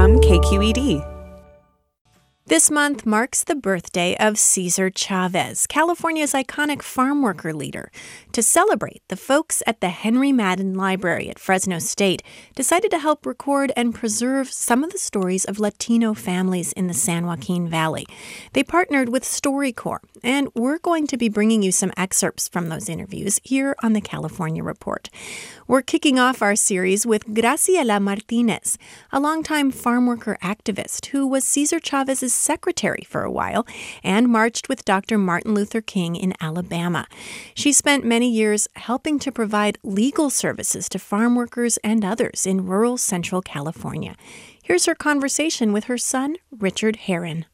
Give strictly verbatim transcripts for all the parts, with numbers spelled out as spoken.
from K Q E D. This month marks the birthday of Cesar Chavez, California's iconic farm worker leader. To celebrate, the folks at the Henry Madden Library at Fresno State decided to help record and preserve some of the stories of Latino families in the San Joaquin Valley. They partnered with StoryCorps, and we're going to be bringing you some excerpts from those interviews here on the California Report. We're kicking off our series with Graciela Martinez, a longtime farm worker activist who was Cesar Chavez's secretary for a while and marched with Doctor Martin Luther King in Alabama. She spent many years helping to provide legal services to farm workers and others in rural central California. Here's her conversation with her son, Richard Herron.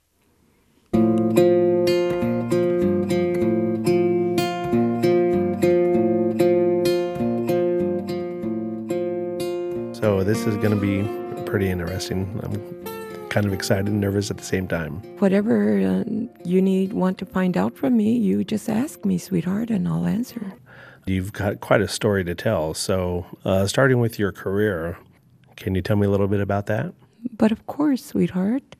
So this is going to be pretty interesting. I'm kind of excited and nervous at the same time. Whatever uh, you need, want to find out from me, you just ask me, sweetheart, and I'll answer. You've got quite a story to tell. So uh, starting with your career, can you tell me a little bit about that? But of course, sweetheart.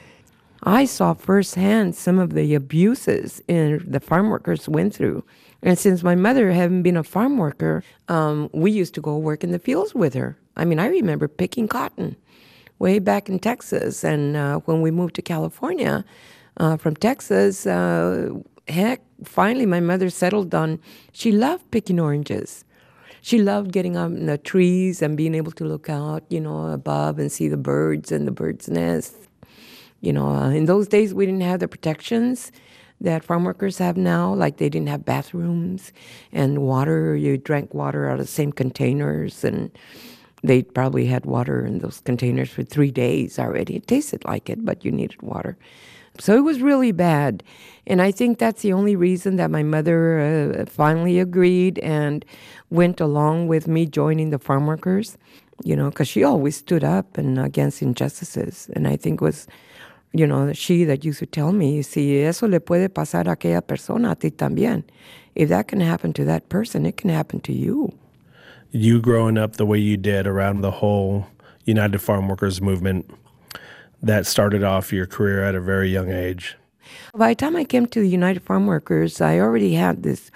I saw firsthand some of the abuses in the farm workers went through. And since my mother hadn't been a farm worker, um, we used to go work in the fields with her. I mean, I remember picking cotton way back in Texas. And uh, when we moved to California uh, from Texas, uh, heck, finally my mother settled on, she loved picking oranges. She loved getting up in the trees and being able to look out, you know, above and see the birds and the birds' nests. You know, uh, in those days, we didn't have the protections that farm workers have now. Like, they didn't have bathrooms and water. You drank water out of the same containers, and they probably had water in those containers for three days already. It tasted like it, but you needed water. So it was really bad. And I think that's the only reason that my mother uh, finally agreed and went along with me joining the farm workers, you know, because she always stood up and against injustices. And I think it was, you know, she that used to tell me, si eso le puede pasar a aquella persona, a ti también. If that can happen to that person, it can happen to you. You growing up the way you did around the whole United Farm Workers movement that started off your career at a very young age. By the time I came to the United Farm Workers, I already had this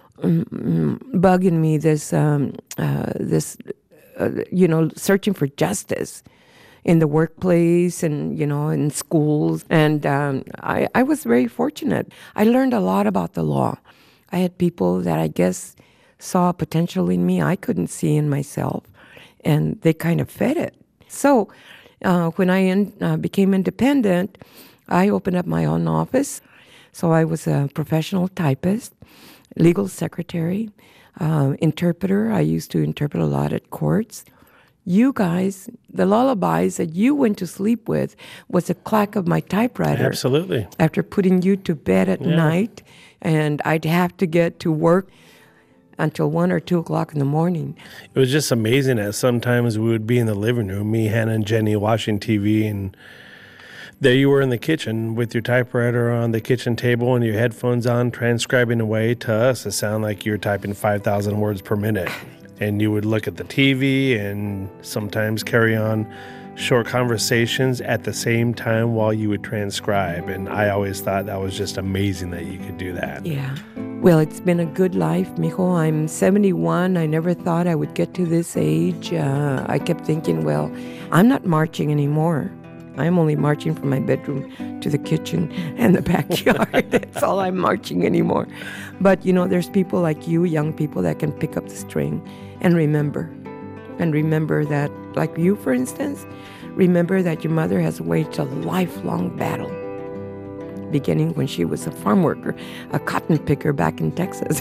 um, bug in me, this, um, uh, this, uh, you know, searching for justice in the workplace and, you know, in schools. And um, I, I was very fortunate. I learned a lot about the law. I had people that I guess saw potential in me I couldn't see in myself, and they kind of fed it. So uh, when I in, uh, became independent, I opened up my own office. So I was a professional typist, legal secretary, uh, interpreter. I used to interpret a lot at courts. You guys, the lullabies that you went to sleep with was the clack of my typewriter. Absolutely. After putting you to bed at yeah. night, and I'd have to get to work until one or two o'clock in the morning. It was just amazing that sometimes we would be in the living room, me, Hannah, and Jenny watching T V, and there you were in the kitchen with your typewriter on the kitchen table and your headphones on, transcribing away. To us, it sounded like you were typing five thousand words per minute. And you would look at the T V and sometimes carry on short conversations at the same time while you would transcribe. And I always thought that was just amazing that you could do that. Yeah. Well, it's been a good life, mijo. I'm seventy-one. I never thought I would get to this age. Uh, I kept thinking, well, I'm not marching anymore. I'm only marching from my bedroom to the kitchen and the backyard. That's all I'm marching anymore. But, you know, there's people like you, young people, that can pick up the string and remember. And remember that, like you, for instance, remember that your mother has waged a lifelong battle, beginning when she was a farm worker, a cotton picker back in Texas.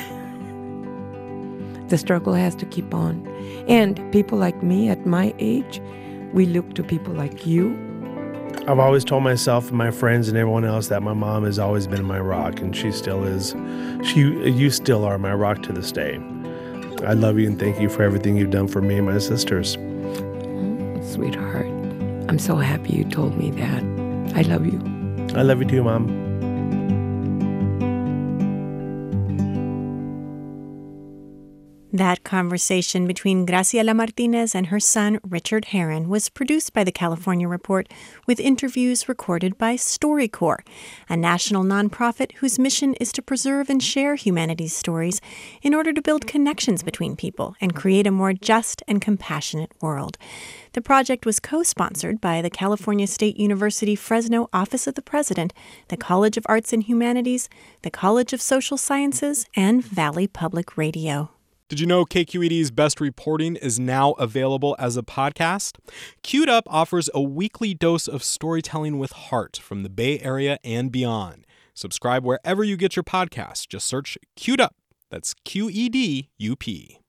The struggle has to keep on. And people like me at my age, we look to people like you. I've always told myself and my friends and everyone else that my mom has always been my rock, and she still is. She, you still are my rock to this day. I love you and thank you for everything you've done for me and my sisters. Oh, sweetheart, I'm so happy you told me that. I love you. I love you too, Mom. That conversation between Graciela Martinez and her son, Richard Herron, was produced by the California Report with interviews recorded by StoryCorps, a national nonprofit whose mission is to preserve and share humanities stories in order to build connections between people and create a more just and compassionate world. The project was co-sponsored by the California State University Fresno Office of the President, the College of Arts and Humanities, the College of Social Sciences, and Valley Public Radio. Did you know K Q E D's Best Reporting is now available as a podcast? Queued Up offers a weekly dose of storytelling with heart from the Bay Area and beyond. Subscribe wherever you get your podcasts. Just search Queued Up. That's Q E D U P.